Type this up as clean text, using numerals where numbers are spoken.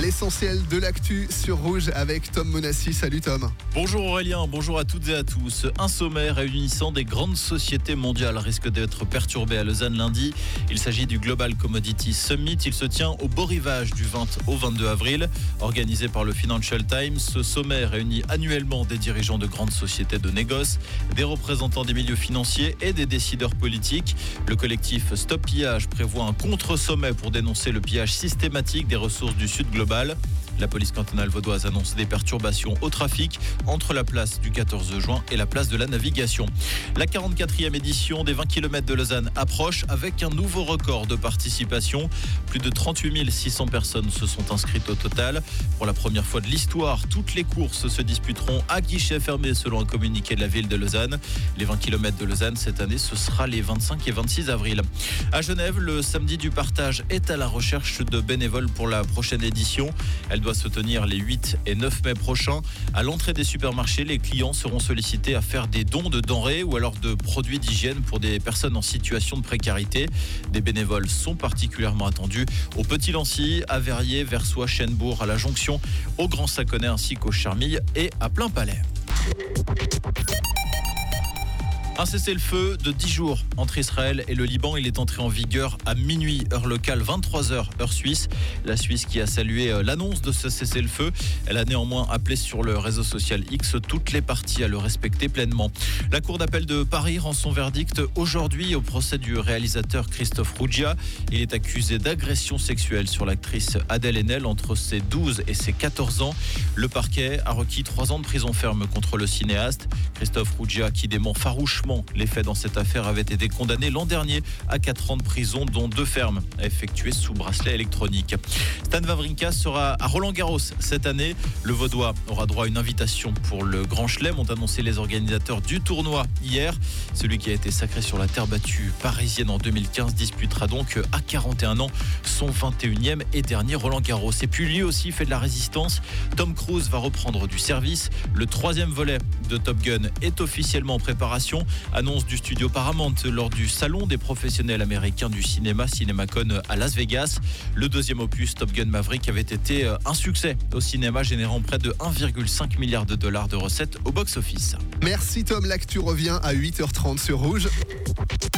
L'essentiel de l'actu sur Rouge avec Tom Monassi. Salut Tom. Bonjour Aurélien, bonjour à toutes et à tous. Un sommet réunissant des grandes sociétés mondiales risque d'être perturbé à Lausanne lundi. Il s'agit du Global Commodity Summit. Il se tient au beau rivage du 20 au 22 avril. Organisé par le Financial Times, ce sommet réunit annuellement des dirigeants de grandes sociétés de négoce, des représentants des milieux financiers et des décideurs politiques. Le collectif Stop Pillage prévoit un contre-sommet pour dénoncer le pillage systématique des ressources du Sud global. La police cantonale vaudoise annonce des perturbations au trafic entre la place du 14 juin et la place de la Navigation. La 44e édition des 20 km de Lausanne approche avec un nouveau record de participation. Plus de 38 600 personnes se sont inscrites au total. Pour la première fois de l'histoire, toutes les courses se disputeront à guichet fermé selon un communiqué de la ville de Lausanne. Les 20 km de Lausanne cette année, ce sera les 25 et 26 avril. À Genève, le samedi du partage est à la recherche de bénévoles pour la prochaine édition. Elle doit se tenir les 8 et 9 mai prochains. À l'entrée des supermarchés, les clients seront sollicités à faire des dons de denrées ou alors de produits d'hygiène pour des personnes en situation de précarité. Des bénévoles sont particulièrement attendus au Petit-Lancy, à Verrier, Versoix, Chênebourg, à la Jonction, au Grand Saconnet ainsi qu'au Charmilles et à Plain-Palais. Un cessez-le-feu de 10 jours entre Israël et le Liban. Il est entré en vigueur à minuit, heure locale, 23h, heure suisse. La Suisse qui a salué l'annonce de ce cessez-le-feu. Elle a néanmoins appelé sur le réseau social X toutes les parties à le respecter pleinement. La Cour d'appel de Paris rend son verdict aujourd'hui au procès du réalisateur Christophe Ruggia. Il est accusé d'agression sexuelle sur l'actrice Adèle Haenel entre ses 12 et ses 14 ans. Le parquet a requis 3 ans de prison ferme contre le cinéaste. Christophe Ruggia, qui dément farouchement les faits dans cette affaire, avait été condamné l'an dernier à 4 ans de prison, dont 2 fermes à effectuer sous bracelet électronique. Stan Wawrinka sera à Roland-Garros cette année. Le Vaudois aura droit à une invitation pour le Grand Chelem, ont annoncé les organisateurs du tournoi hier. Celui qui a été sacré sur la terre battue parisienne en 2015 disputera donc à 41 ans son 21e et dernier Roland-Garros. Et puis lui aussi fait de la résistance. Tom Cruise va reprendre du service. Le 3e volet de Top Gun est officiellement en préparation. Annonce du studio Paramount lors du salon des professionnels américains du cinéma, CinemaCon à Las Vegas. Le 2e opus, Top Gun Maverick, avait été un succès au cinéma, générant près de 1,5 milliard de dollars de recettes au box-office. Merci Tom, l'actu revient à 8h30 sur Rouge.